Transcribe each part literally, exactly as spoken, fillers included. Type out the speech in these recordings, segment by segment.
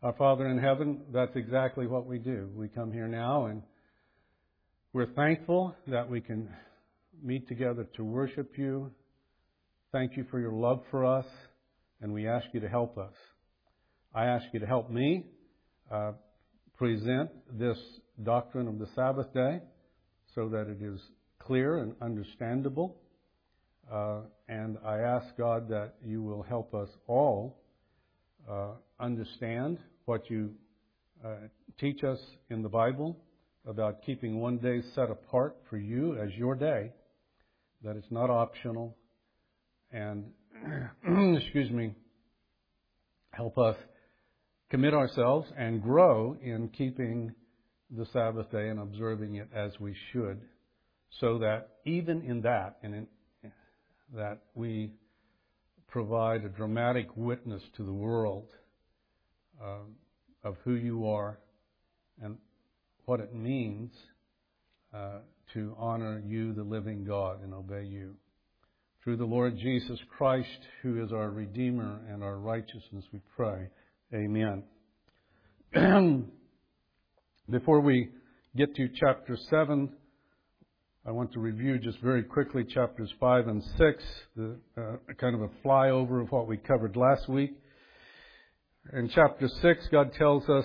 Our Father in heaven, that's exactly what we do. We come here now and we're thankful that we can meet together to worship you. Thank you for your love for us, and we ask you to help us. I ask you to help me uh, present this doctrine of the Sabbath day so that it is clear and understandable. Uh, and I ask, God, that you will help us all uh, understand what you uh, teach us in the Bible about keeping one day set apart for you as your day, that it's not optional. And, excuse me, help us commit ourselves and grow in keeping the Sabbath day and observing it as we should, so that even in that, and in, that we provide a dramatic witness to the world uh, of who you are and what it means uh, to honor you, the living God, and obey you. Through the Lord Jesus Christ, who is our Redeemer and our righteousness, we pray. Amen. Before we get to chapter seven, I want to review just very quickly chapters five and six, the, uh, kind of a flyover of what we covered last week. In chapter six, God tells us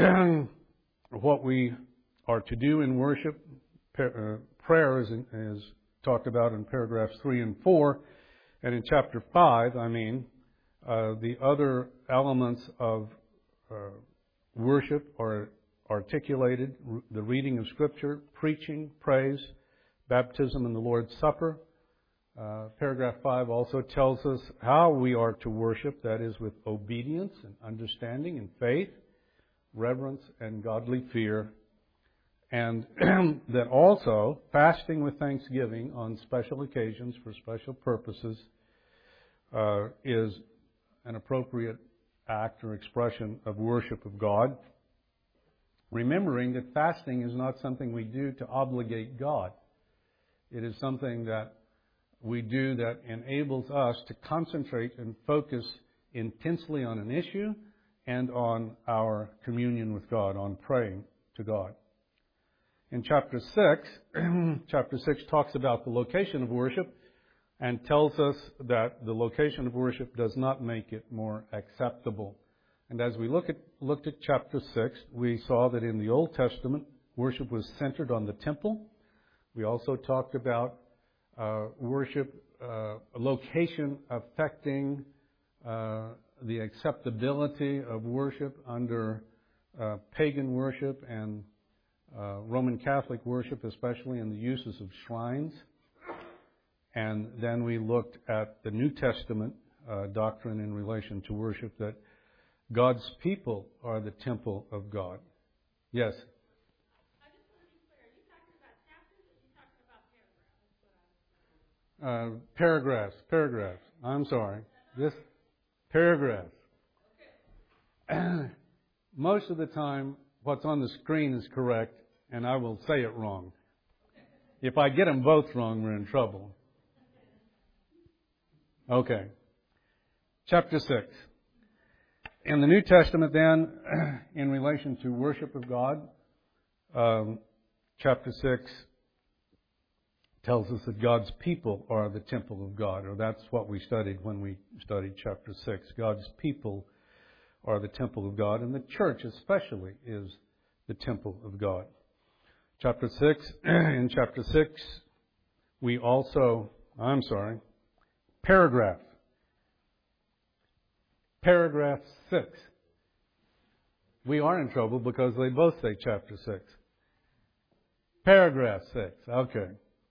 what we are to do in worship. Uh, prayer is, is talked about in paragraphs three and four. And in chapter five, I mean, uh, the other elements of uh, worship are articulated: the reading of Scripture, preaching, praise, baptism, and the Lord's Supper. Uh, paragraph five also tells us how we are to worship, that is, with obedience and understanding and faith, reverence and godly fear. And that also fasting with thanksgiving on special occasions for special purposes uh, is an appropriate act or expression of worship of God. Remembering that fasting is not something we do to obligate God. It is something that we do that enables us to concentrate and focus intensely on an issue and on our communion with God, on praying to God. In chapter six, chapter six talks about the location of worship and tells us that the location of worship does not make it more acceptable. And as we look at, looked at chapter six, we saw that in the Old Testament, worship was centered on the temple. We also talked about uh, worship, uh, location affecting uh, the acceptability of worship under uh, pagan worship and uh, Roman Catholic worship, especially in the uses of shrines. And then we looked at the New Testament uh, doctrine in relation to worship, that God's people are the temple of God. Yes? Uh, paragraphs, paragraphs. I'm sorry. This paragraphs. Most of the time, what's on the screen is correct, and I will say it wrong. If I get them both wrong, we're in trouble. Okay. Chapter six. In the New Testament, then, in relation to worship of God, um, chapter six tells us that God's people are the temple of God, or that's what we studied when we studied chapter six. God's people are the temple of God, and the church especially is the temple of God. Chapter six, in chapter six, we also, I'm sorry, paragraph. Paragraph six. We are in trouble because they both say chapter six. Paragraph six, okay.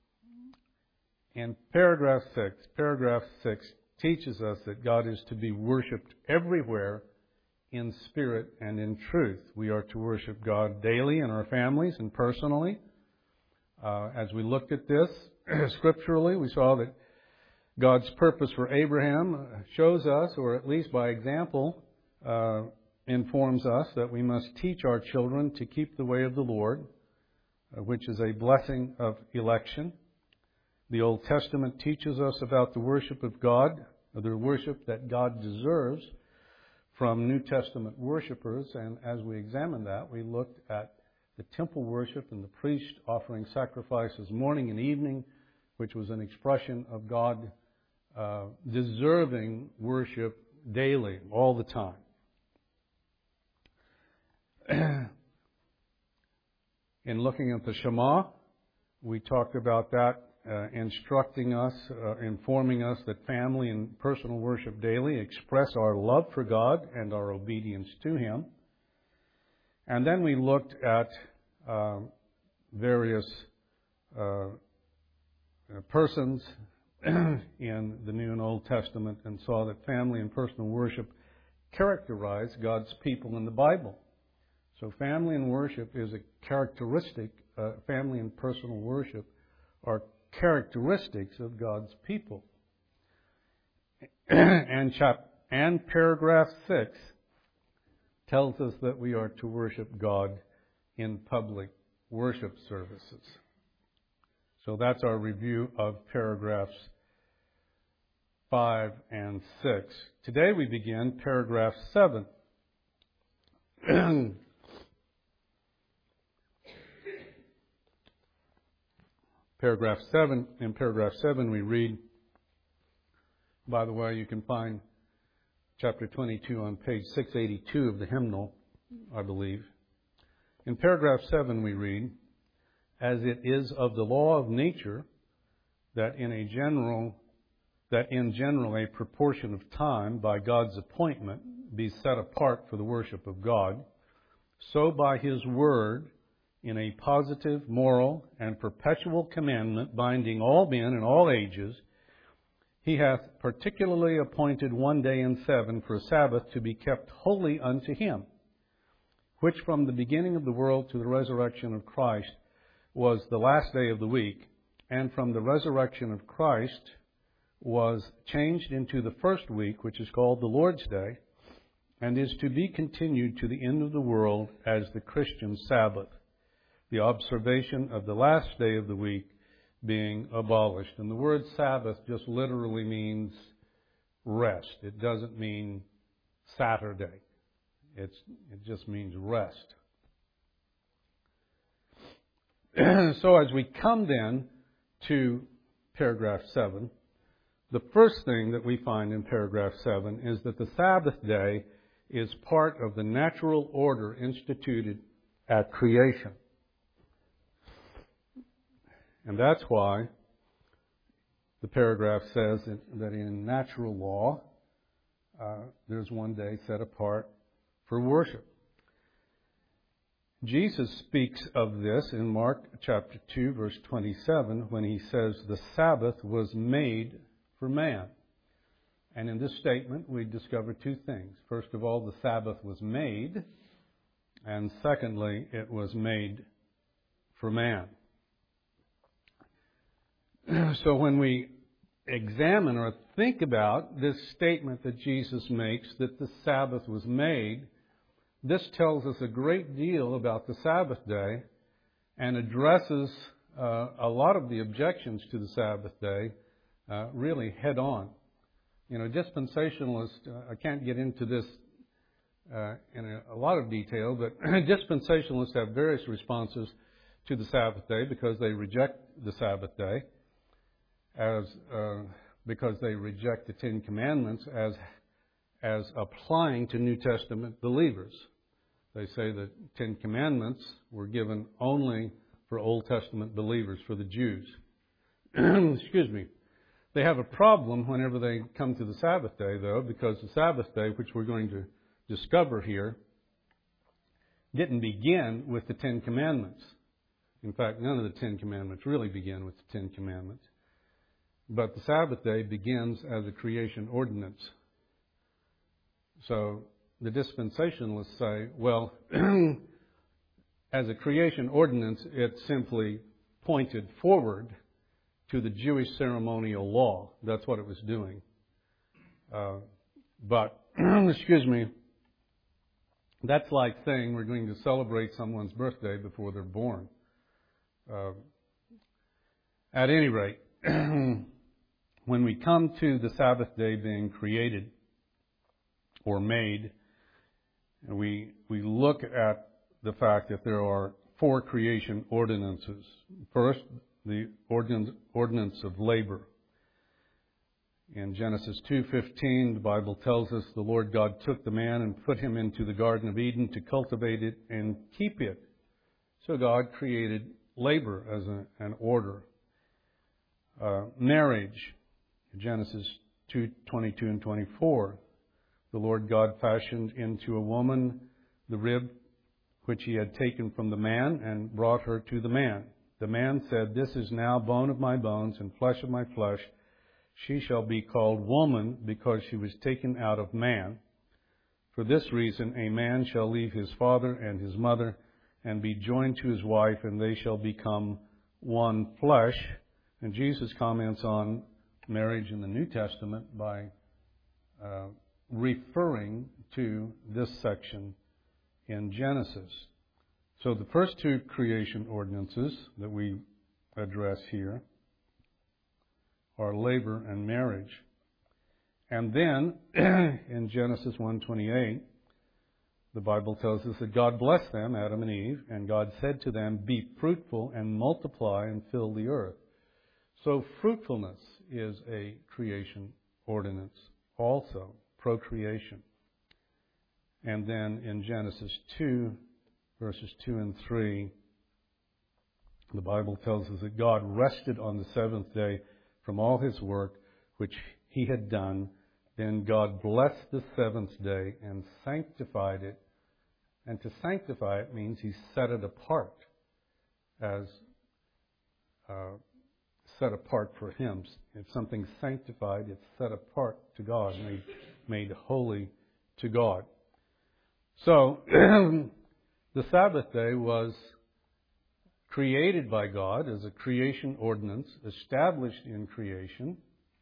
In paragraph six, paragraph six teaches us that God is to be worshipped everywhere in spirit and in truth. We are to worship God daily in our families and personally. Uh, as we looked at this scripturally, we saw that God's purpose for Abraham shows us, or at least by example, uh, informs us that we must teach our children to keep the way of the Lord, uh, which is a blessing of election. The Old Testament teaches us about the worship of God, or the worship that God deserves from New Testament worshipers. And as we examined that, we looked at the temple worship and the priest offering sacrifices morning and evening, which was an expression of God uh, deserving worship daily, all the time. In looking at the Shema, we talked about that, uh, instructing us, uh, informing us that family and personal worship daily express our love for God and our obedience to Him. And then we looked at uh, various uh, persons in the New and Old Testament and saw that family and personal worship characterize God's people in the Bible. So family and worship is a characteristic, uh, family and personal worship are characteristics of God's people. and, chap- and paragraph six tells us that we are to worship God in public worship services. So that's our review of paragraphs five and six. Today we begin paragraph seven. Paragraph seven, in paragraph seven we read, by the way, you can find chapter twenty-two on page six eighty-two of the hymnal, I believe. In paragraph seven we read, as it is of the law of nature that in a general, that in general a proportion of time by God's appointment be set apart for the worship of God, so by His word, in a positive, moral, and perpetual commandment binding all men in all ages, He hath particularly appointed one day in seven for a Sabbath to be kept holy unto Him, which from the beginning of the world to the resurrection of Christ was the last day of the week, and from the resurrection of Christ was changed into the first week, which is called the Lord's Day, and is to be continued to the end of the world as the Christian Sabbath, the observation of the last day of the week being abolished. And the word Sabbath just literally means rest. It doesn't mean Saturday. It's, it just means rest. So as we come then to paragraph seven, the first thing that we find in paragraph seven is that the Sabbath day is part of the natural order instituted at creation. And that's why the paragraph says that in natural law, uh, there's one day set apart for worship. Jesus speaks of this in Mark chapter two, verse twenty-seven, when He says, the Sabbath was made for man. And in this statement, we discover two things. First of all, the Sabbath was made. And secondly, it was made for man. So when we examine or think about this statement that Jesus makes, that the Sabbath was made, this tells us a great deal about the Sabbath day and addresses uh, a lot of the objections to the Sabbath day uh, really head on. You know, dispensationalists, uh, I can't get into this uh, in a, a lot of detail, but dispensationalists have various responses to the Sabbath day because they reject the Sabbath day. As uh, because they reject the Ten Commandments as as applying to New Testament believers. They say that Ten Commandments were given only for Old Testament believers, for the Jews. Excuse me. They have a problem whenever they come to the Sabbath day, though, because the Sabbath day, which we're going to discover here, didn't begin with the Ten Commandments. In fact, none of the Ten Commandments really begin with the Ten Commandments. But the Sabbath day begins as a creation ordinance. So the dispensationalists say, well, as a creation ordinance, it simply pointed forward to the Jewish ceremonial law. That's what it was doing. Uh, but, excuse me, that's like saying we're going to celebrate someone's birthday before they're born. Uh, at any rate, when we come to the Sabbath day being created or made, And we, we look at the fact that there are four creation ordinances. First, the ordinance, ordinance of labor. In Genesis two fifteen, the Bible tells us the Lord God took the man and put him into the Garden of Eden to cultivate it and keep it. So God created labor as a, an order. Uh, marriage, Genesis two twenty-two and twenty-four. The Lord God fashioned into a woman the rib which he had taken from the man and brought her to the man. The man said, "This is now bone of my bones and flesh of my flesh. She shall be called woman because she was taken out of man. For this reason a man shall leave his father and his mother and be joined to his wife, and they shall become one flesh." And Jesus comments on marriage in the New Testament by uh, referring to this section in Genesis. So the first two creation ordinances that we address here are labor and marriage. And then in Genesis one twenty-eight, the Bible tells us that God blessed them, Adam and Eve, and God said to them, "Be fruitful and multiply and fill the earth." So fruitfulness is a creation ordinance also, procreation. And then in Genesis two, verses two and three, the Bible tells us that God rested on the seventh day from all his work which he had done. Then God blessed the seventh day and sanctified it. And to sanctify it means he set it apart as uh, set apart for him. If something's sanctified, it's set apart to God, made, made holy to God. So, the Sabbath day was created by God as a creation ordinance, established in creation,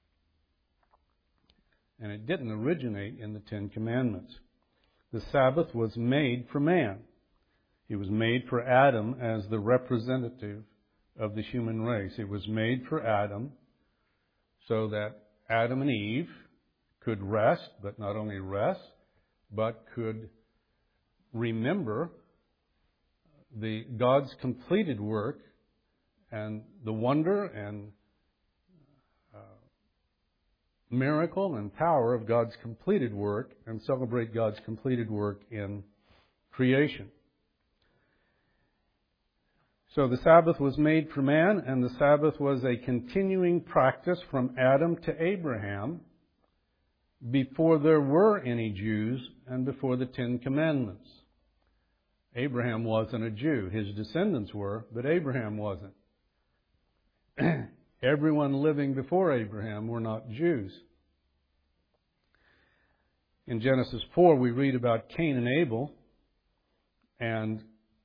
and it didn't originate in the Ten Commandments. The Sabbath was made for man. It was made for Adam as the representative of the human race. It was made for Adam so that Adam and Eve could rest, but not only rest, but could remember the God's completed work and the wonder and uh, miracle and power of God's completed work, and celebrate God's completed work in creation. So the Sabbath was made for man, and the Sabbath was a continuing practice from Adam to Abraham before there were any Jews and before the Ten Commandments. Abraham wasn't a Jew. His descendants were, but Abraham wasn't. Everyone living before Abraham were not Jews. In Genesis four, we read about Cain and Abel, and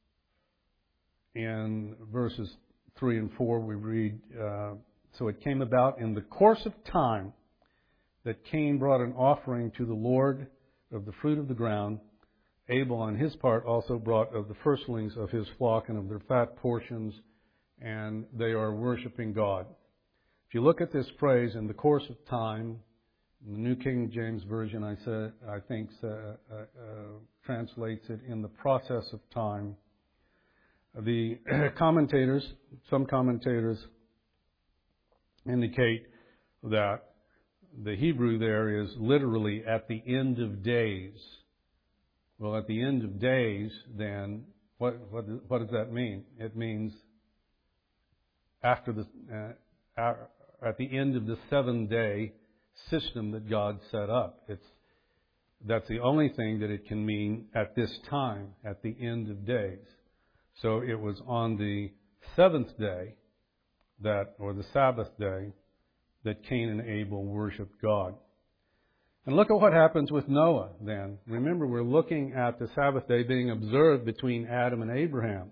in verses three and four, we read, uh, "So it came about in the course of time that Cain brought an offering to the Lord of the fruit of the ground. Abel, on his part, also brought of the firstlings of his flock and of their fat portions, and they are worshiping God." If you look at this phrase, "in the course of time," in the New King James Version, I, say, I think, uh, uh, translates it "in the process of time." The commentators, some commentators indicate that the Hebrew there is literally "at the end of days." Well, at the end of days, then, what what, what does that mean? It means after the uh, at the end of the seven-day system that God set up. It's that's the only thing that it can mean at this time, at the end of days. So it was on the seventh day that, or the Sabbath day, that Cain and Abel worshiped God. And look at what happens with Noah then. Remember, we're looking at the Sabbath day being observed between Adam and Abraham.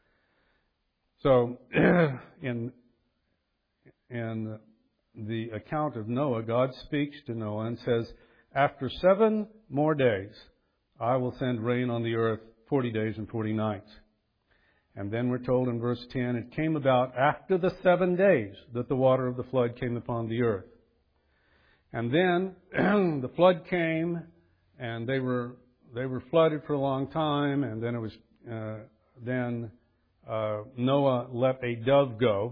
So, in, in the account of Noah, God speaks to Noah and says, "After seven more days, I will send rain on the earth forty days and forty nights." And then we're told in verse ten, "It came about after the seven days that the water of the flood came upon the earth." And then the flood came, and they were they were flooded for a long time, and then it was uh, then uh, Noah let a dove go,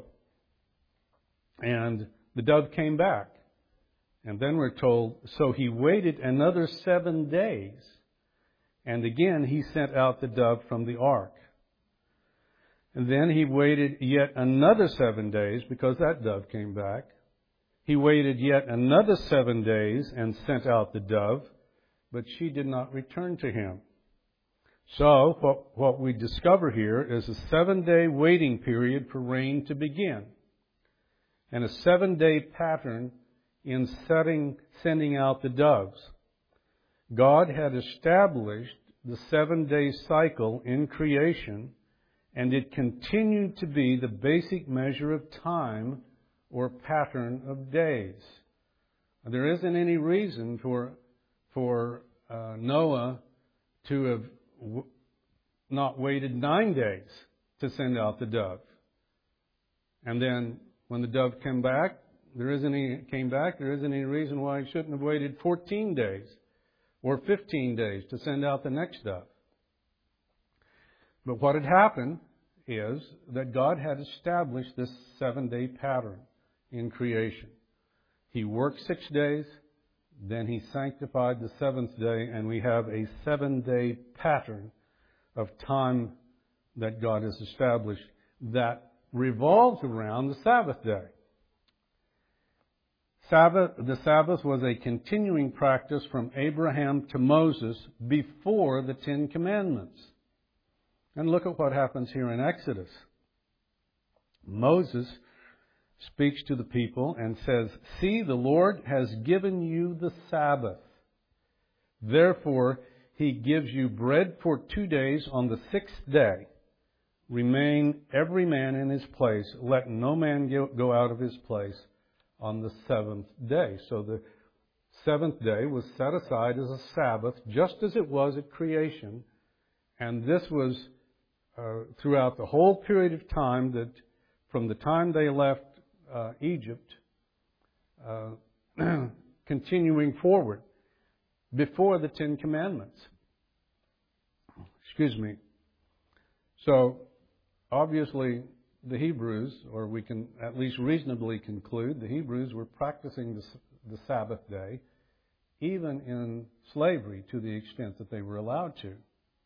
and the dove came back. And then we're told, so he waited another seven days, and again he sent out the dove from the ark. And then he waited yet another seven days, because that dove came back. He waited yet another seven days and sent out the dove, but she did not return to him. So what, what we discover here is a seven-day waiting period for rain to begin, and a seven-day pattern in setting, sending out the doves. God had established the seven-day cycle in creation, and it continued to be the basic measure of time or pattern of days. There isn't any reason for for uh, Noah to have w- not waited nine days to send out the dove. And then when the dove came back, there isn't any came back. There isn't any reason why he shouldn't have waited fourteen days or fifteen days to send out the next dove. But what had happened is that God had established this seven-day pattern in creation. He worked six days, then He sanctified the seventh day, and we have a seven-day pattern of time that God has established that revolves around the Sabbath day. Sabbath, the Sabbath was a continuing practice from Abraham to Moses before the Ten Commandments. And look at what happens here in Exodus. Moses speaks to the people and says, "See, the Lord has given you the Sabbath. Therefore, He gives you bread for two days. On the sixth day, remain every man in his place. Let no man go out of his place on the seventh day." So the seventh day was set aside as a Sabbath, just as it was at creation. And this was uh, throughout the whole period of time, that from the time they left uh, Egypt, uh, continuing forward, before the Ten Commandments. Excuse me. So, obviously, the Hebrews, or we can at least reasonably conclude, the Hebrews were practicing the, the Sabbath day, even in slavery, to the extent that they were allowed to.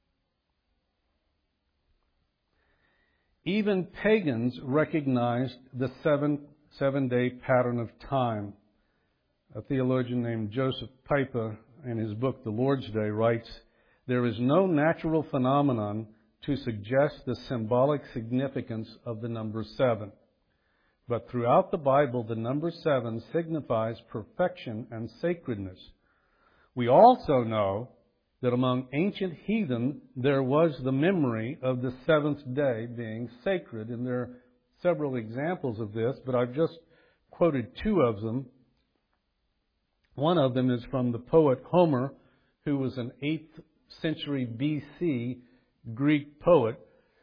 Even pagans recognized the seven, seven-day pattern of time. A theologian named Joseph Piper, in his book, The Lord's Day, writes, "There is no natural phenomenon to suggest the symbolic significance of the number seven. But throughout the Bible, the number seven signifies perfection and sacredness. We also know that among ancient heathen, there was the memory of the seventh day being sacred." And there are several examples of this, but I've just quoted two of them. One of them is from the poet Homer, who was an eighth century B C Greek poet.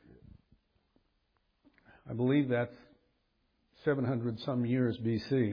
I believe that's seven hundred some years B C.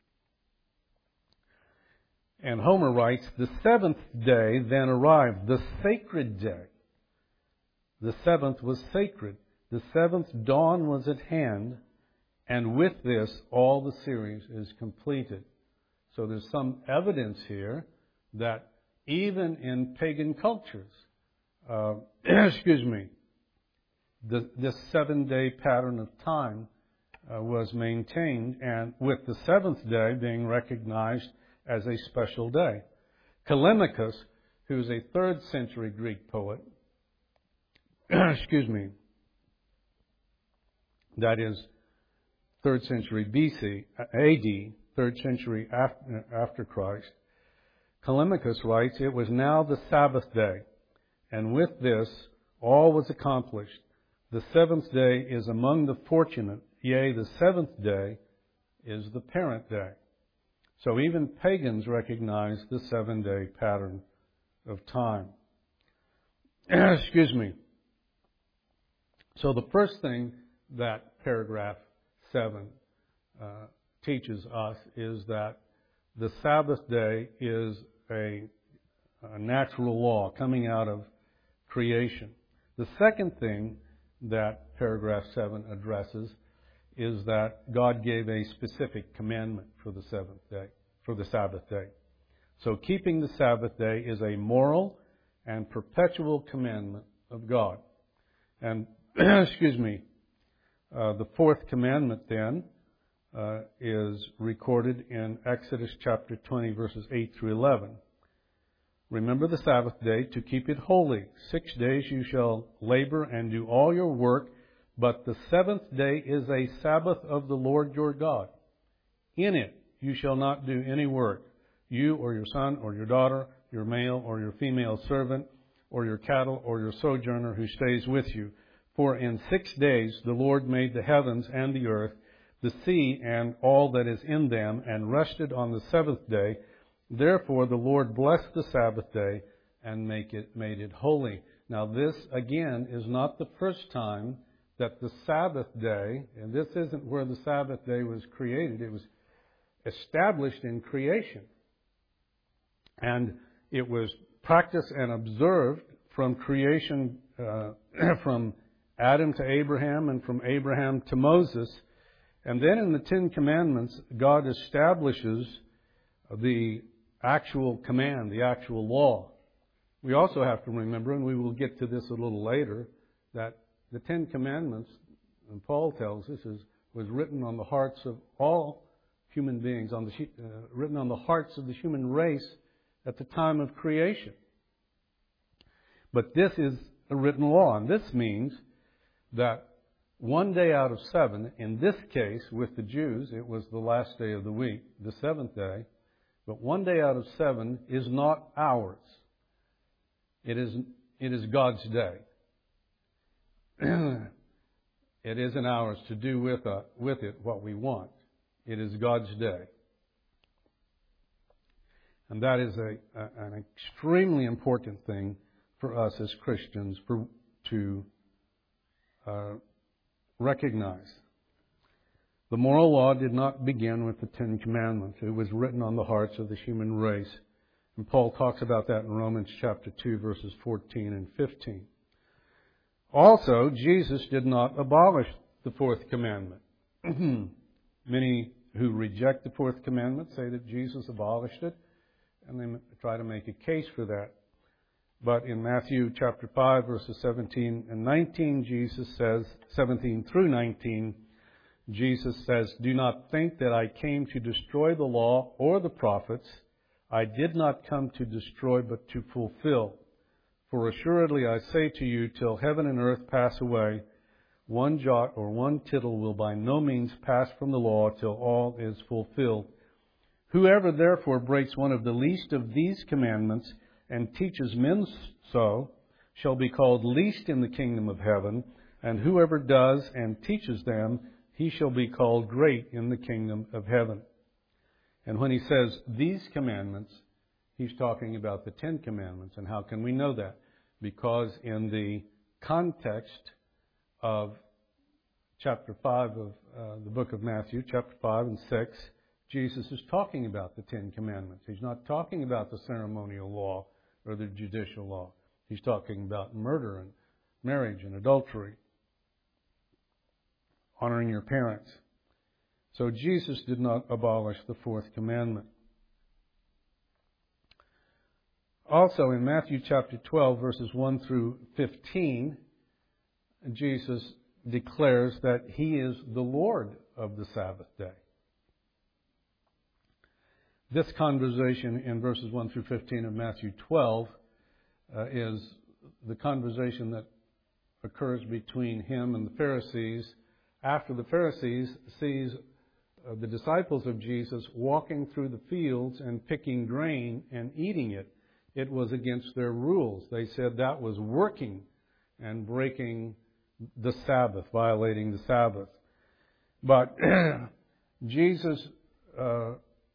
And Homer writes, "The seventh day then arrived, the sacred day. The seventh was sacred. The seventh dawn was at hand, and with this all the series is completed." So there's some evidence here that even in pagan cultures, uh, excuse me, the, this seven-day pattern of time uh, was maintained, and with the seventh day being recognized as a special day. Callimachus, who's a third century Greek poet, excuse me, that is third century B C, A D, third century after, after Christ, Callimachus writes, "It was now the Sabbath day, and with this all was accomplished. The seventh day is among the fortunate, yea, the seventh day is the parent day." So even pagans recognize the seven-day pattern of time. Excuse me. So the first thing that paragraph seven uh, teaches us is that the Sabbath day is a a natural law coming out of creation. The second thing that paragraph seven addresses is that God gave a specific commandment for the seventh day, for the Sabbath day. So keeping the Sabbath day is a moral and perpetual commandment of God. And, excuse me, uh, the fourth commandment then uh, is recorded in Exodus chapter twenty, verses eight through eleven. Remember the Sabbath day to keep it holy. Six days you shall labor and do all your work, but the seventh day is a Sabbath of the Lord your God. In it you shall not do any work, you or your son or your daughter, your male or your female servant, or your cattle or your sojourner who stays with you. For in six days the Lord made the heavens and the earth, the sea and all that is in them, and rested on the seventh day. Therefore the Lord blessed the Sabbath day and make it, made it holy. Now this, again, is not the first time that the Sabbath day, and this isn't where the Sabbath day was created, it was established in creation. And it was practiced and observed from creation, uh, from Adam to Abraham and from Abraham to Moses. And then in the Ten Commandments, God establishes the actual command, the actual law. We also have to remember, and we will get to this a little later, that the Ten Commandments, and Paul tells us, is, was written on the hearts of all human beings, on the, uh, written on the hearts of the human race at the time of creation. But this is a written law, and this means that one day out of seven, in this case with the Jews, it was the last day of the week, the seventh day, but one day out of seven is not ours. It is, it is God's day. It isn't ours to do with, uh, with it what we want. It is God's day. And that is a, a, an extremely important thing for us as Christians for, to uh, recognize. The moral law did not begin with the Ten Commandments. It was written on the hearts of the human race. And Paul talks about that in Romans chapter two, verses fourteen and fifteen. Also, Jesus did not abolish the fourth commandment. Many who reject the fourth commandment say that Jesus abolished it, and they try to make a case for that. But in Matthew chapter five, verses seventeen and nineteen, Jesus says, seventeen through nineteen, Jesus says, "Do not think that I came to destroy the law or the prophets. I did not come to destroy, but to fulfill. For assuredly I say to you, till heaven and earth pass away, one jot or one tittle will by no means pass from the law till all is fulfilled. Whoever therefore breaks one of the least of these commandments and teaches men so shall be called least in the kingdom of heaven, and whoever does and teaches them, he shall be called great in the kingdom of heaven." And when he says these commandments, he's talking about the Ten Commandments. And how can we know that? Because in the context of chapter five of uh, the book of Matthew, chapter five and six, Jesus is talking about the Ten Commandments. He's not talking about the ceremonial law or the judicial law. He's talking about murder and marriage and adultery, honoring your parents. So Jesus did not abolish the fourth commandment. Also in Matthew chapter twelve, verses one through fifteen, Jesus declares that He is the Lord of the Sabbath day. This conversation in verses one through fifteen of Matthew twelve uh, is the conversation that occurs between Him and the Pharisees after the Pharisees sees uh, the disciples of Jesus walking through the fields and picking grain and eating it. It was against their rules. They said that was working and breaking the Sabbath, violating the Sabbath. But Jesus, uh,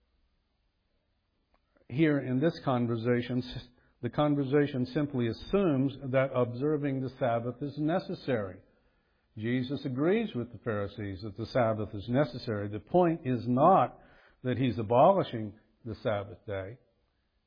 here in this conversation, the conversation simply assumes that observing the Sabbath is necessary. Jesus agrees with the Pharisees that the Sabbath is necessary. The point is not that He's abolishing the Sabbath day.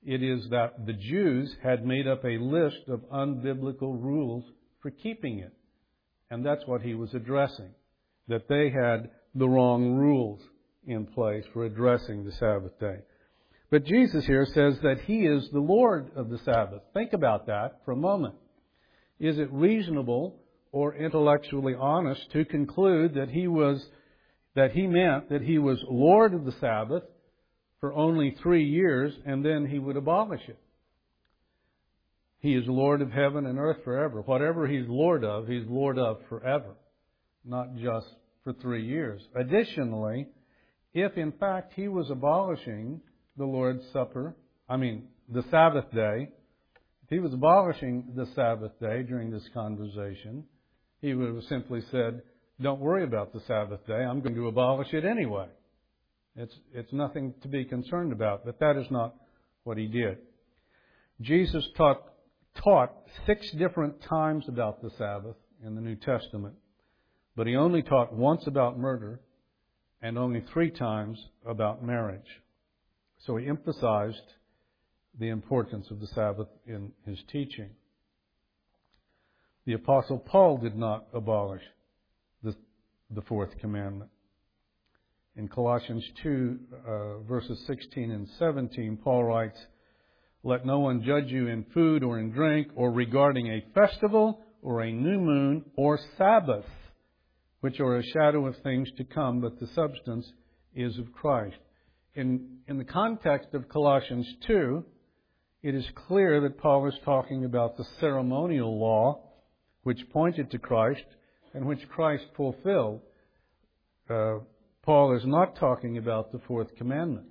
It is that the Jews had made up a list of unbiblical rules for keeping it. And that's what he was addressing, that they had the wrong rules in place for addressing the Sabbath day. But Jesus here says that He is the Lord of the Sabbath. Think about that for a moment. Is it reasonable or intellectually honest to conclude that He was, that He meant that He was Lord of the Sabbath for only three years and then He would abolish it? He is Lord of heaven and earth forever. Whatever He's Lord of, He's Lord of forever, not just for three years. Additionally, if in fact He was abolishing the Lord's Supper, I mean, the Sabbath day, if He was abolishing the Sabbath day during this conversation, He would have simply said, don't worry about the Sabbath day, I'm going to abolish it anyway. It's, it's nothing to be concerned about, but that is not what He did. Jesus taught, taught six different times about the Sabbath in the New Testament, but He only taught once about murder and only three times about marriage. So He emphasized the importance of the Sabbath in His teaching. The Apostle Paul did not abolish the, the fourth commandment. In Colossians two, uh, verses sixteen and seventeen, Paul writes, "Let no one judge you in food or in drink or regarding a festival or a new moon or Sabbath, which are a shadow of things to come, but the substance is of Christ." In, in the context of Colossians two, it is clear that Paul is talking about the ceremonial law which pointed to Christ and which Christ fulfilled. Uh, Paul is not talking about the fourth commandment.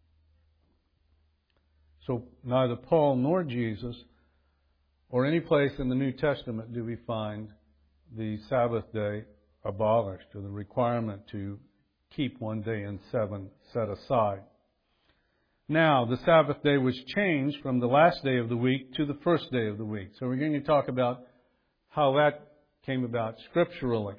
So neither Paul nor Jesus or any place in the New Testament do we find the Sabbath day abolished or the requirement to keep one day in seven set aside. Now, the Sabbath day was changed from the last day of the week to the first day of the week. So we're going to talk about how that came about scripturally.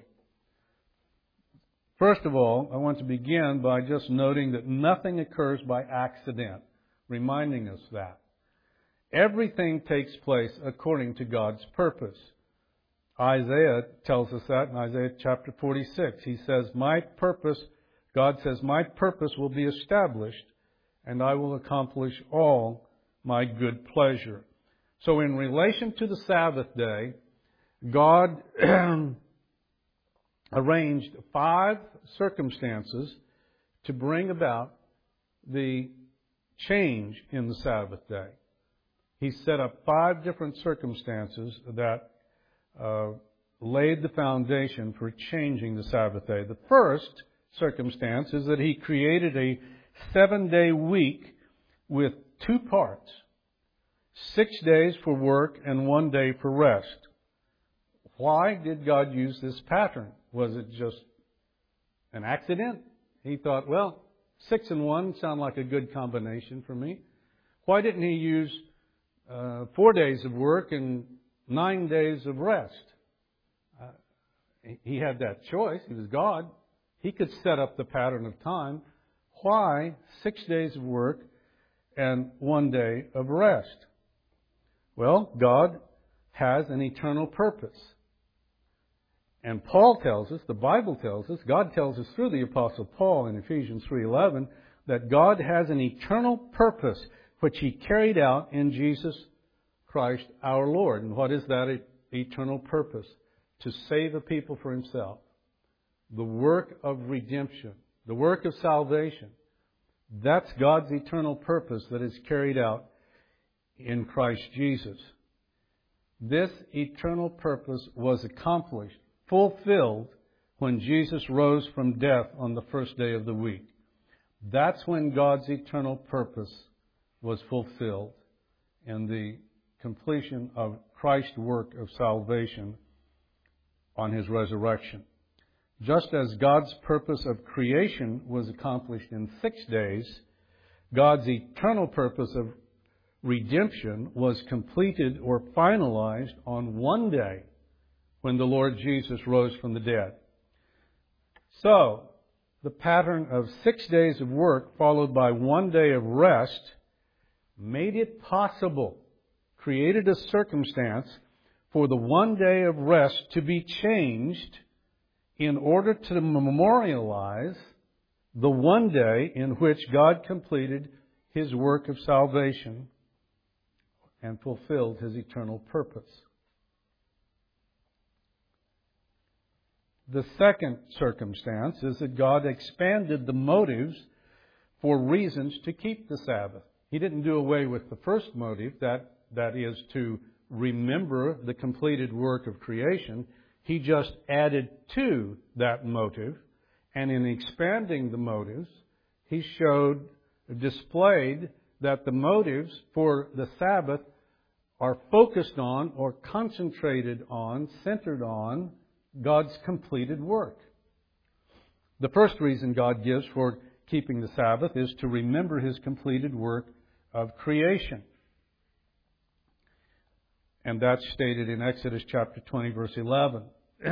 First of all, I want to begin by just noting that nothing occurs by accident, reminding us that. Everything takes place according to God's purpose. Isaiah tells us that in Isaiah chapter forty-six. He says, my purpose, God says, my purpose will be established and I will accomplish all my good pleasure. So in relation to the Sabbath day, God arranged five circumstances to bring about the change in the Sabbath day. He set up five different circumstances that uh, laid the foundation for changing the Sabbath day. The first circumstance is that He created a seven-day week with two parts. Six days for work and one day for rest. Why did God use this pattern? Was it just an accident? He thought, well, six and one sound like a good combination for me. Why didn't He use uh, four days of work and nine days of rest? Uh, he had that choice. He was God. He could set up the pattern of time. Why six days of work and one day of rest? Well, God has an eternal purpose. And Paul tells us, the Bible tells us, God tells us through the Apostle Paul in Ephesians three eleven, that God has an eternal purpose which He carried out in Jesus Christ our Lord. And what is that eternal purpose? To save a people for Himself. The work of redemption. The work of salvation. That's God's eternal purpose that is carried out in Christ Jesus. This eternal purpose was accomplished, fulfilled, when Jesus rose from death on the first day of the week. That's when God's eternal purpose was fulfilled in the completion of Christ's work of salvation on His resurrection. Just as God's purpose of creation was accomplished in six days, God's eternal purpose of redemption was completed or finalized on one day when the Lord Jesus rose from the dead. So, the pattern of six days of work followed by one day of rest, made it possible, created a circumstance for the one day of rest to be changed in order to memorialize the one day in which God completed His work of salvation and fulfilled His eternal purpose. The second circumstance is that God expanded the motives for reasons to keep the Sabbath. He didn't do away with the first motive, that, that is to remember the completed work of creation. He just added to that motive, and in expanding the motives, He showed, displayed that the motives for the Sabbath are focused on or concentrated on, centered on God's completed work. The first reason God gives for keeping the Sabbath is to remember His completed work of creation. And that's stated in Exodus chapter twenty, verse eleven.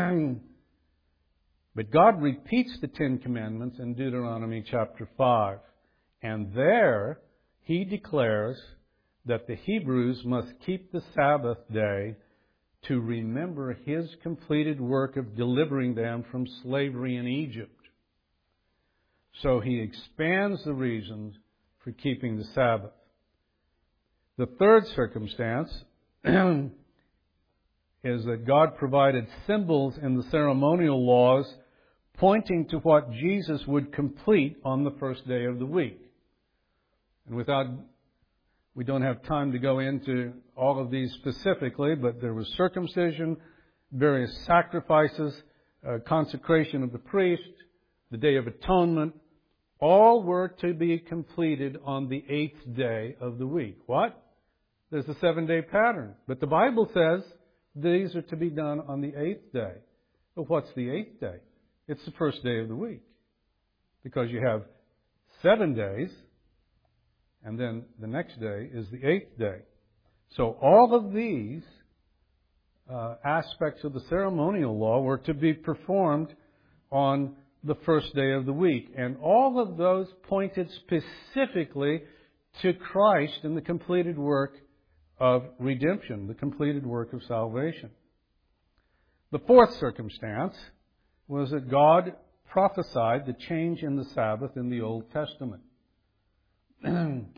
But God repeats the Ten Commandments in Deuteronomy chapter five. And there He declares that the Hebrews must keep the Sabbath day to remember His completed work of delivering them from slavery in Egypt. So He expands the reasons for keeping the Sabbath. The third circumstance is that God provided symbols in the ceremonial laws pointing to what Jesus would complete on the first day of the week. And without, we don't have time to go into all of these specifically, but there was circumcision, various sacrifices, uh, consecration of the priest, the Day of Atonement. All were to be completed on the eighth day of the week. What? There's a seven-day pattern. But the Bible says these are to be done on the eighth day. Well, what's the eighth day? It's the first day of the week. Because you have seven days, and then the next day is the eighth day. So all of these uh, aspects of the ceremonial law were to be performed on the first day of the week. And all of those pointed specifically to Christ and the completed work of redemption, the completed work of salvation. The fourth circumstance was that God prophesied the change in the Sabbath in the Old Testament. And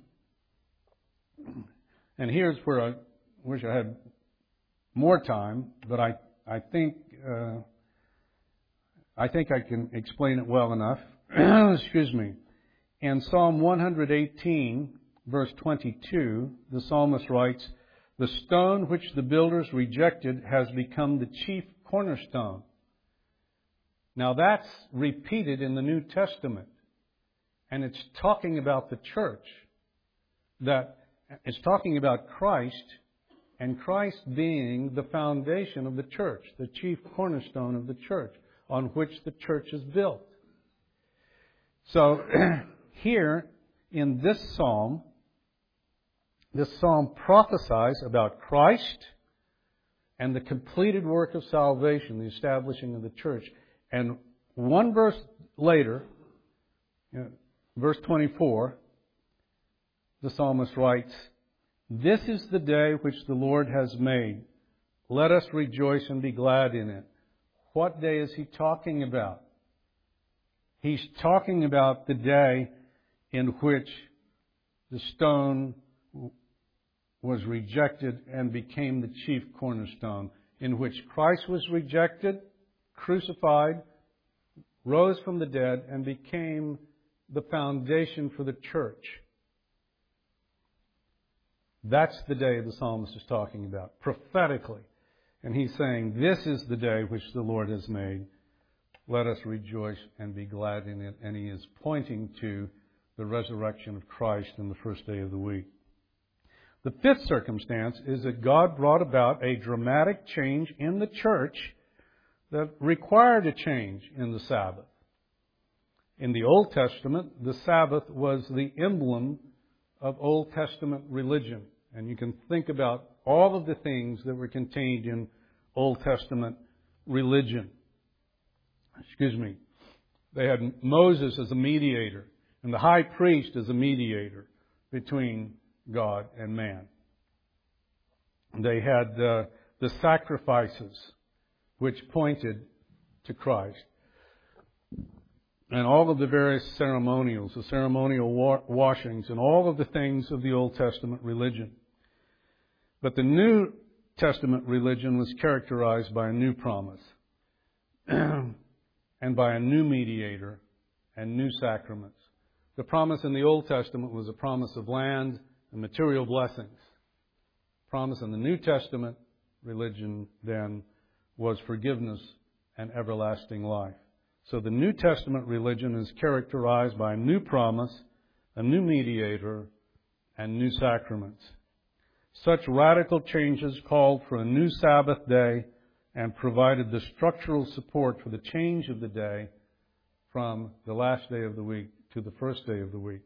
here's where I wish I had more time, but I, I think uh, I think I can explain it well enough. Excuse me. In Psalm one eighteen, verse twenty-two, the psalmist writes, "The stone which the builders rejected has become the chief cornerstone." Now that's repeated in the New Testament. And it's talking about the church. That it's talking about Christ, and Christ being the foundation of the church, the chief cornerstone of the church, on which the church is built. So here in this psalm, this psalm prophesies about Christ and the completed work of salvation, the establishing of the church. And one verse later, you know, verse twenty-four, the psalmist writes, "This is the day which the Lord has made. Let us rejoice and be glad in it." What day is he talking about? He's talking about the day in which the stone was rejected and became the chief cornerstone, in which Christ was rejected, crucified, rose from the dead, and became the foundation for the church. That's the day the psalmist is talking about, prophetically. And he's saying, this is the day which the Lord has made. Let us rejoice and be glad in it. And he is pointing to the resurrection of Christ in the first day of the week. The fifth circumstance is that God brought about a dramatic change in the church that required a change in the Sabbath. In the Old Testament, the Sabbath was the emblem of Old Testament religion. And you can think about all of the things that were contained in Old Testament religion. Excuse me. They had Moses as a mediator and the high priest as a mediator between God and man. They had uh, the sacrifices which pointed to Christ. And all of the various ceremonials, the ceremonial wa- washings, and all of the things of the Old Testament religion. But the New Testament religion was characterized by a new promise and by a new mediator and new sacraments. The promise in the Old Testament was a promise of land and material blessings. The promise in the New Testament religion then was forgiveness and everlasting life. So the New Testament religion is characterized by a new promise, a new mediator, and new sacraments. Such radical changes called for a new Sabbath day and provided the structural support for the change of the day from the last day of the week to the first day of the week.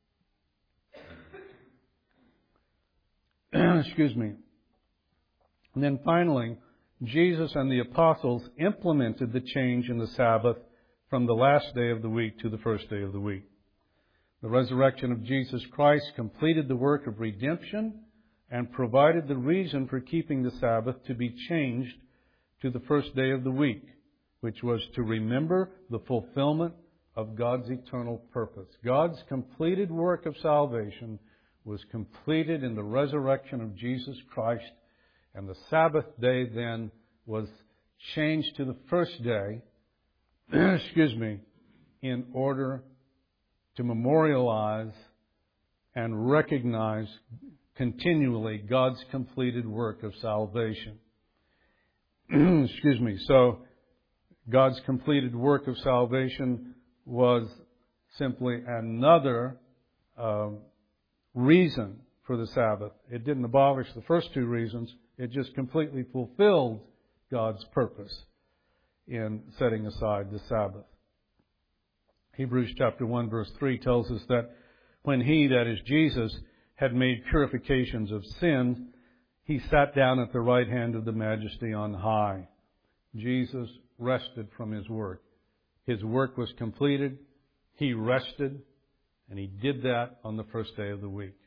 Excuse me. And then finally, Jesus and the apostles implemented the change in the Sabbath from the last day of the week to the first day of the week. The resurrection of Jesus Christ completed the work of redemption and provided the reason for keeping the Sabbath to be changed to the first day of the week, which was to remember the fulfillment of God's eternal purpose. God's completed work of salvation was completed in the resurrection of Jesus Christ, and the Sabbath day then was changed to the first day, excuse me, in order to memorialize and recognize continually God's completed work of salvation. Excuse me. So, God's completed work of salvation was simply another uh, reason for the Sabbath. It didn't abolish the first two reasons. It just completely fulfilled God's purpose in setting aside the Sabbath. Hebrews chapter one verse three tells us that when He, that is Jesus, had made purifications of sin, He sat down at the right hand of the Majesty on high. Jesus rested from His work. His work was completed. He rested, and He did that on the first day of the week.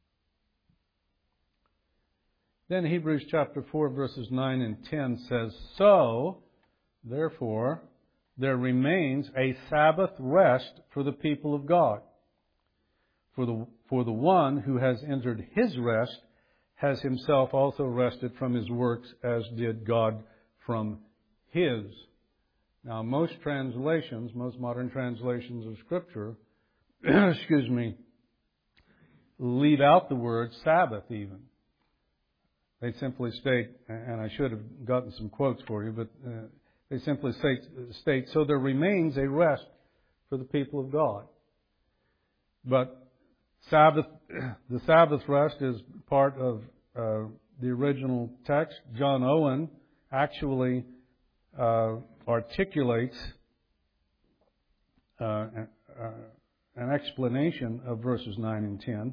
Then Hebrews chapter four verses nine and ten says, So, therefore, there remains a Sabbath rest for the people of God. For the, for the one who has entered His rest has himself also rested from his works, as did God from His. Now, most translations, most modern translations of Scripture, excuse me, leave out the word Sabbath even. They simply state, and I should have gotten some quotes for you, but uh, they simply state, state, so there remains a rest for the people of God. But Sabbath, the Sabbath rest is part of uh, the original text. John Owen actually uh, articulates uh, uh, an explanation of verses nine and ten.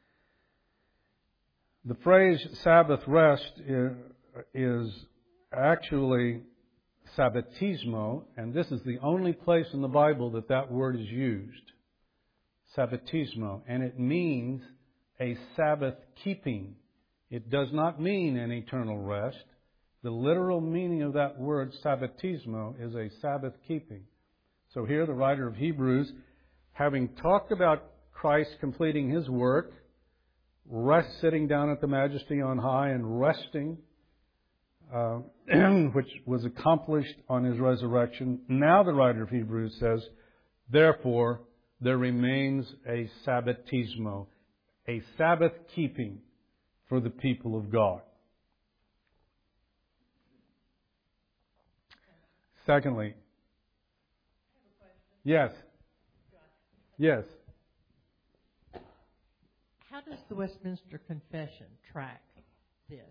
The phrase Sabbath rest is actually sabbatismo, and this is the only place in the Bible that that word is used. Sabbatismo, and it means a Sabbath keeping. It does not mean an eternal rest. The literal meaning of that word, sabbatismo, is a Sabbath keeping. So here the writer of Hebrews, having talked about Christ completing His work, rest, sitting down at the Majesty on high and resting, uh, which was accomplished on His resurrection. Now the writer of Hebrews says, therefore, there remains a sabbatismo, a Sabbath keeping for the people of God. Secondly, yes, yes. How does the Westminster Confession track this?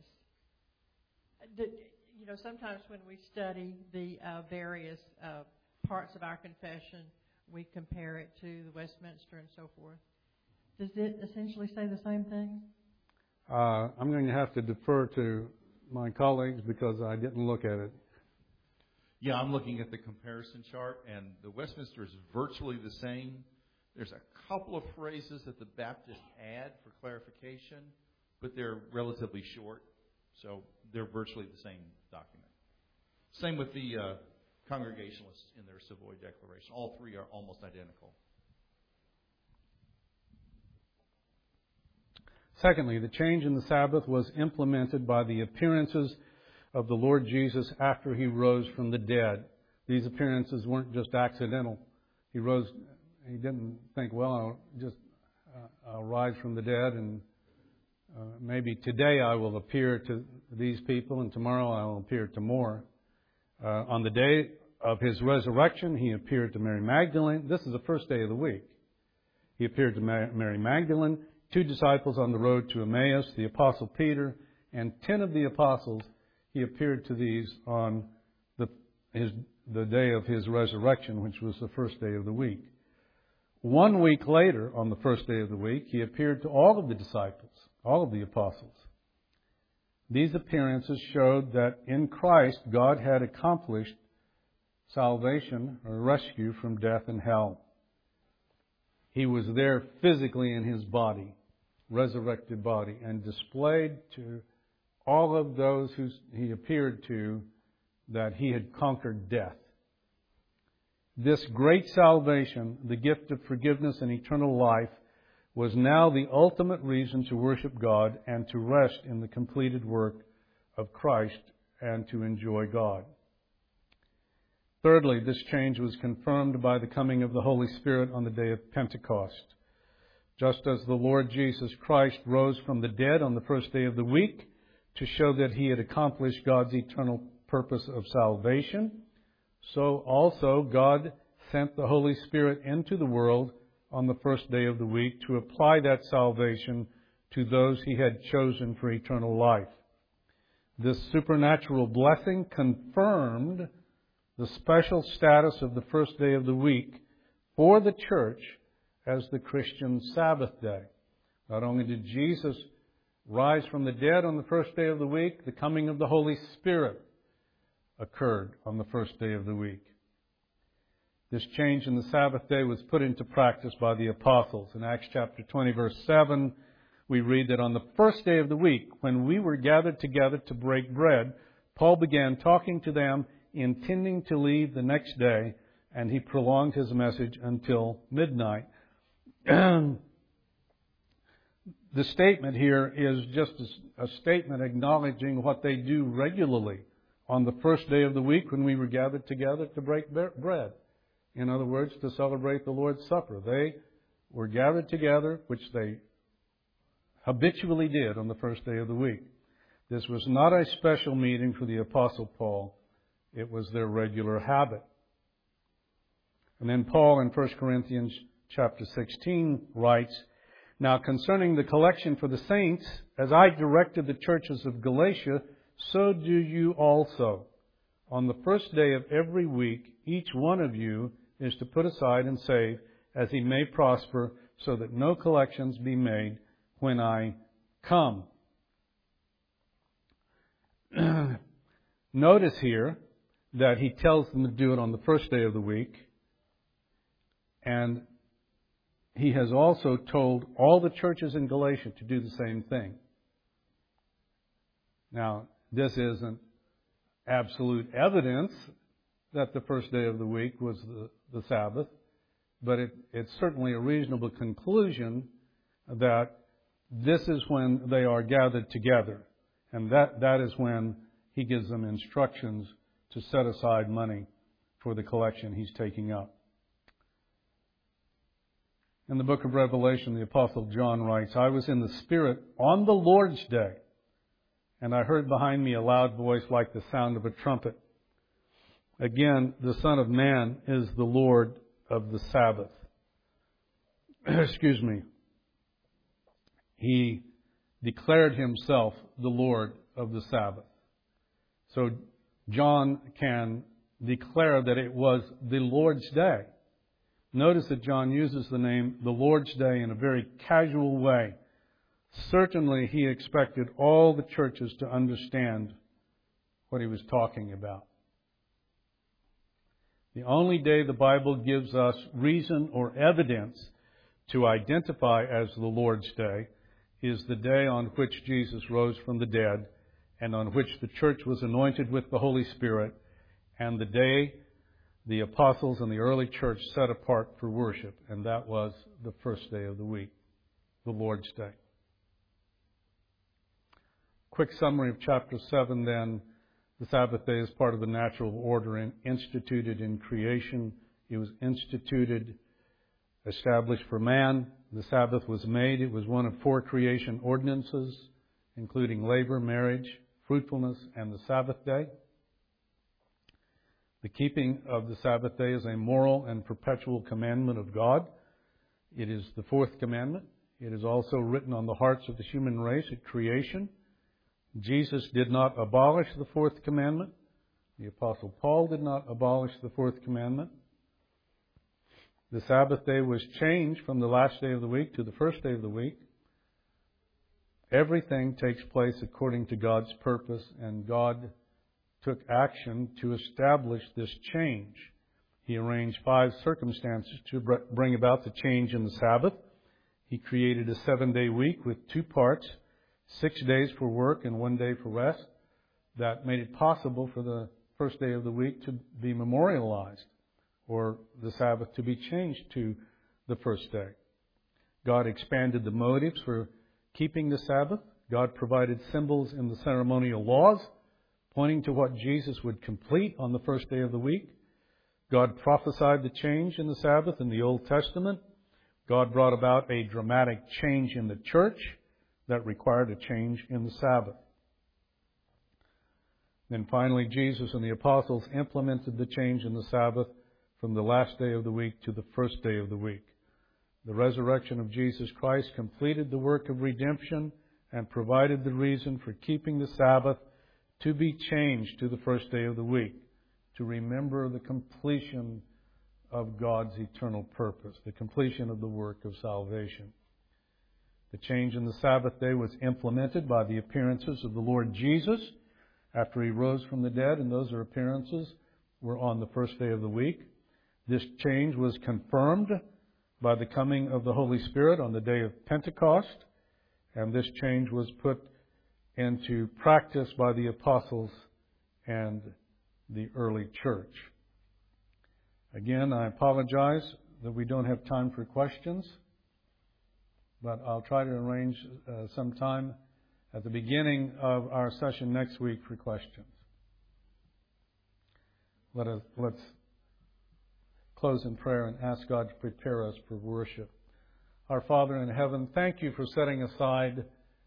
You know, sometimes when we study the uh, various uh, parts of our confession, we compare it to the Westminster and so forth. Does it essentially say the same thing? Uh, I'm going to have to defer to my colleagues because I didn't look at it. Yeah, I'm looking at the comparison chart, and the Westminster is virtually the same. There's a couple of phrases that the Baptists add for clarification, but they're relatively short, so they're virtually the same document. Same with the uh, Congregationalists in their Savoy Declaration. All three are almost identical. Secondly, the change in the Sabbath was implemented by the appearances of the Lord Jesus after He rose from the dead. These appearances weren't just accidental. He rose, He didn't think, well, I'll just uh, I'll rise from the dead and uh, maybe today I will appear to these people and tomorrow I will appear to more. Uh, on the day of His resurrection, He appeared to Mary Magdalene. This is the first day of the week. He appeared to Mary Magdalene, two disciples on the road to Emmaus, the Apostle Peter, and ten of the apostles. He appeared to these on the, his, the day of His resurrection, which was the first day of the week. One week later, on the first day of the week, He appeared to all of the disciples, all of the apostles. These appearances showed that in Christ, God had accomplished salvation or rescue from death and hell. He was there physically in His body, resurrected body, and displayed to all of those who He appeared to that He had conquered death. This great salvation, the gift of forgiveness and eternal life, was now the ultimate reason to worship God and to rest in the completed work of Christ and to enjoy God. Thirdly, this change was confirmed by the coming of the Holy Spirit on the day of Pentecost. Just as the Lord Jesus Christ rose from the dead on the first day of the week to show that He had accomplished God's eternal purpose of salvation, so also God sent the Holy Spirit into the world on the first day of the week to apply that salvation to those He had chosen for eternal life. This supernatural blessing confirmed the special status of the first day of the week for the church as the Christian Sabbath day. Not only did Jesus rise from the dead on the first day of the week, the coming of the Holy Spirit occurred on the first day of the week. This change in the Sabbath day was put into practice by the apostles. In Acts chapter twenty, verse seven, we read that on the first day of the week, when we were gathered together to break bread, Paul began talking to them, intending to leave the next day, and he prolonged his message until midnight. The statement here is just a statement acknowledging what they do regularly on the first day of the week when we were gathered together to break bread. In other words, to celebrate the Lord's Supper. They were gathered together, which they habitually did on the first day of the week. This was not a special meeting for the Apostle Paul. It was their regular habit. And then Paul in First Corinthians chapter sixteen writes, "Now concerning the collection for the saints, as I directed the churches of Galatia, so do you also. On the first day of every week, each one of you is to put aside and save as he may prosper, so that no collections be made when I come." Notice here that he tells them to do it on the first day of the week. And he has also told all the churches in Galatia to do the same thing. Now, this isn't absolute evidence that the first day of the week was the, the Sabbath, but it, it's certainly a reasonable conclusion that this is when they are gathered together. And that, that is when he gives them instructions to set aside money for the collection he's taking up. In the book of Revelation, the Apostle John writes, "I was in the Spirit on the Lord's day, and I heard behind me a loud voice like the sound of a trumpet. Again, the Son of Man is the Lord of the Sabbath." Excuse me. He declared himself the Lord of the Sabbath. So John can declare that it was the Lord's day. Notice that John uses the name the Lord's Day in a very casual way. Certainly he expected all the churches to understand what he was talking about. The only day the Bible gives us reason or evidence to identify as the Lord's Day is the day on which Jesus rose from the dead and on which the church was anointed with the Holy Spirit, and the day the apostles and the early church set apart for worship, and that was the first day of the week, the Lord's Day. Quick summary of chapter seven then. The Sabbath day is part of the natural order in, instituted in creation. It was instituted, established for man. The Sabbath was made. It was one of four creation ordinances, including labor, marriage, fruitfulness, and the Sabbath day. The keeping of the Sabbath day is a moral and perpetual commandment of God. It is the fourth commandment. It is also written on the hearts of the human race at creation. Jesus did not abolish the fourth commandment. The Apostle Paul did not abolish the fourth commandment. The Sabbath day was changed from the last day of the week to the first day of the week. Everything takes place according to God's purpose, and God took action to establish this change. He arranged five circumstances to bring about the change in the Sabbath. He created a seven-day week with two parts, six days for work and one day for rest. That made it possible for the first day of the week to be memorialized, or the Sabbath to be changed to the first day. God expanded the motives for keeping the Sabbath. God provided symbols in the ceremonial laws, pointing to what Jesus would complete on the first day of the week. God prophesied the change in the Sabbath in the Old Testament. God brought about a dramatic change in the church that required a change in the Sabbath. Then finally, Jesus and the apostles implemented the change in the Sabbath from the last day of the week to the first day of the week. The resurrection of Jesus Christ completed the work of redemption and provided the reason for keeping the Sabbath to be changed to the first day of the week, to remember the completion of God's eternal purpose, the completion of the work of salvation. The change in the Sabbath day was implemented by the appearances of the Lord Jesus after He rose from the dead, and those appearances were on the first day of the week. This change was confirmed by the coming of the Holy Spirit on the day of Pentecost, and this change was put into practice by the apostles and the early church. Again, I apologize that we don't have time for questions, but I'll try to arrange uh, some time at the beginning of our session next week for questions. Let us, let's close in prayer and ask God to prepare us for worship. Our Father in heaven, thank You for setting aside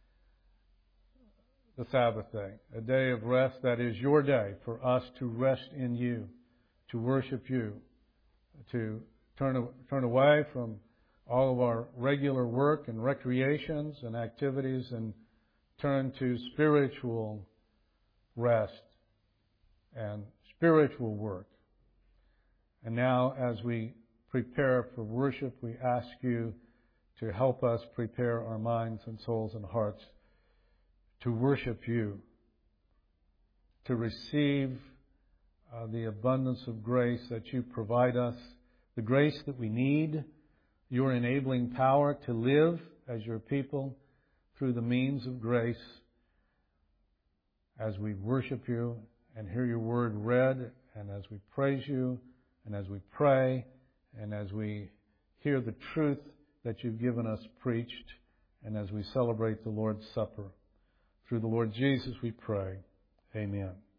the Sabbath day, a day of rest that is Your day for us to rest in You, to worship You, to turn, turn away from all of our regular work and recreations and activities and turn to spiritual rest and spiritual work. And now, as we prepare for worship, we ask You to help us prepare our minds and souls and hearts to worship You, to receive uh, the abundance of grace that You provide us, the grace that we need, Your enabling power to live as Your people through the means of grace as we worship You and hear Your word read, and as we praise You, and as we pray, and as we hear the truth that You've given us preached, and as we celebrate the Lord's Supper. Through the Lord Jesus we pray. Amen.